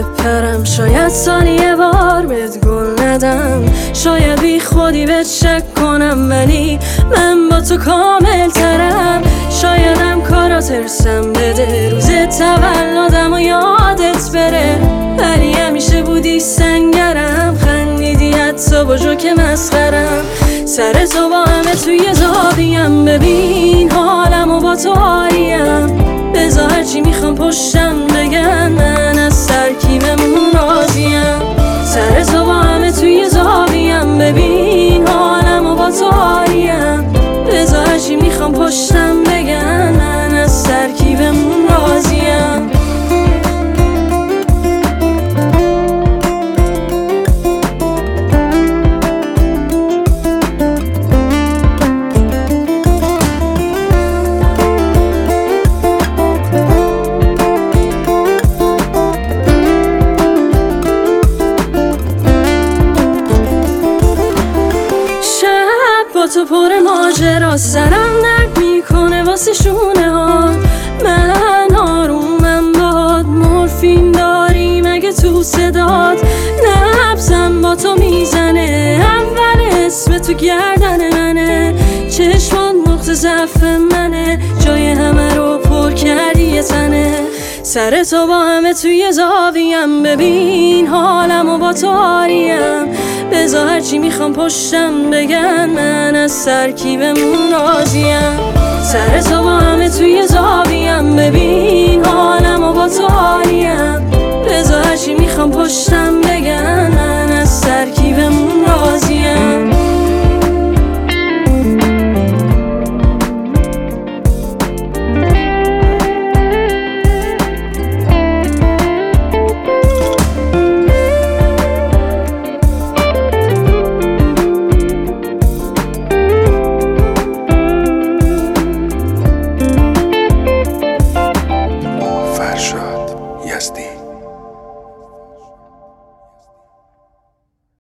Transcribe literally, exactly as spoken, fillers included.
بپرم، شاید سالی یه بار بهت گل ندم، شاید بی خودی بهت شک کنم، ولی من با تو کامل ترم. شایدم کارا ترسم بده، روز تولدم و یادت بره، ولی همیشه بودی سنگرم، خندیدی حتی با جو که مسخرم. سر تو با همه توی زاویم، ببین حالم و با تو آریم، بذار هرچی میخوام پشتم بگن، من از ترکیبمون راضیم. سر تو با همه توی زاویم، ببین حالم و با تو آریم، بذار هرچی میخوام پشتم بگن، من از ترکیبمون راضیم. با تو پر ماجرا، سرم درد میکنه واسه شونه ها، من آرومم باد، مورفین داری مگه تو صداد، نبضم با تو میزنه، اول اسم تو گردن منه، چشمات نقطه ضعف منه، جای همه رو پر کردی یه تنه. سر تو با همه توی زاویم، ببین حالم و با تو آریم، بذار هرچی میخوام پشتم بگن، من از ترکیبمون راضیم. سر تو با همه توی زاویم، ببین حالم و با تو آریم، بذار هرچی میخوام پشتم